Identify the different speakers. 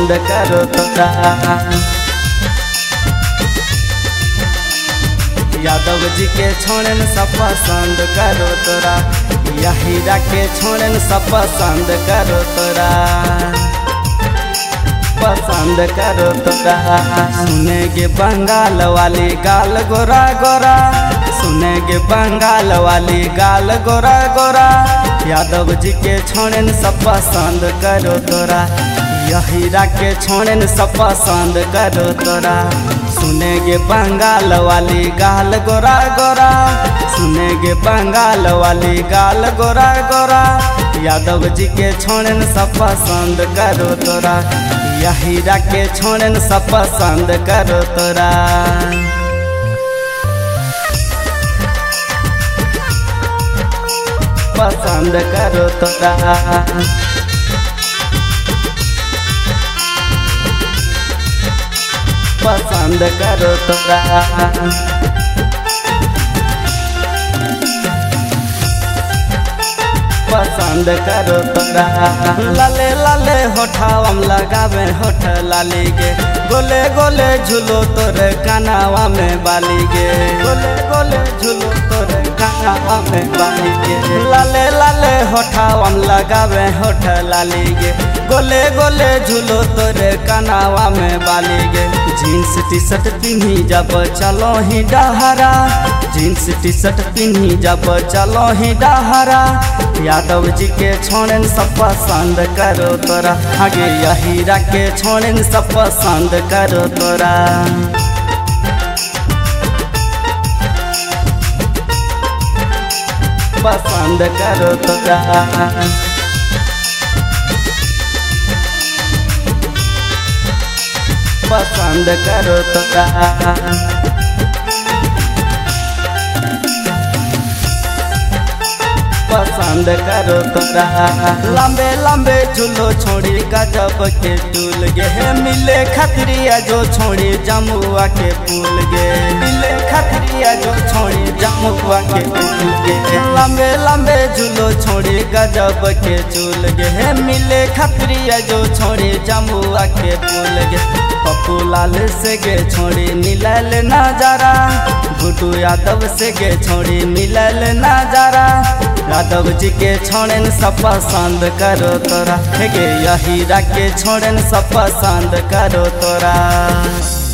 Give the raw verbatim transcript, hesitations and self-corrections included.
Speaker 1: पसंद करो तोरा। यादव जी के छोड़न सब पसंद करो तोरा, या हीरा के छोड़न सब पसंद करो तोरा, पसंद करो तोरा। सुनेगे बंगाल वाली गाल गोरा गोरा, सुनेगे बंगाल वाली गाल गोरा गोरा, यादव जी के छोड़न सब पसंद करो तोरा, या हीरा के छोड़न सब पसंद करो तोरा। सुनेगे बंगाल वाली गाल गोरा गोरा, सुनेगे बंगाल वाली गाल गोरा गोरा, यादव जी के छोड़न सब पसंद करो तोरा, या हीरा के छोड़न सब पसंद करो तोरा। पसंद करो तोरा, पसंद करो तोरा। पसंद करो तोरा। लाले लाले होठावम लगावे होठ लाली गे, गोले गोले झूलो तोरे कानावा में बाली गे, गोले गोले झूलो तोरे कानावा में बाली गे। लाले लाले होठावम लगावे होठ लाली गे, गोले गोले झूलो तोरे कानावा में बाली गे। जीन्स टी शर्ट पिन्ही जब चलो ही डहरा, जीन्स टी शर्ट पिन्ही जब चलो ही डहरा, यादव जी के छोड़न सब पसंद करो तोरा, आगे या हीरा के छोड़न सब पसंद करो तोरा। पसंद करो तोरा, पसंद करो तोरा। पसंद करो तोरा। लंबे लंबे झूलो छोड़ी गजब के टूल गे, मिले खतरिया जो छोड़ी जमुआ के फूल गे, मिले खतरिया जो छोड़ी जमुआ के फूल गे। लंबे लंबे झूलो छोड़ी गजब के चूल गे, मिले खतरिया जो छोड़ी जमुआ के फूल गे। पप्पू लाल से गे छोड़ी मिलल नजारा, गुड्डू यादव से गे छोड़ी मिलल नजारा, यादव जी के छोड़न सब पसंद करो तोरा, हे गे या हीरा के छोड़न सब पसंद करो तोरा।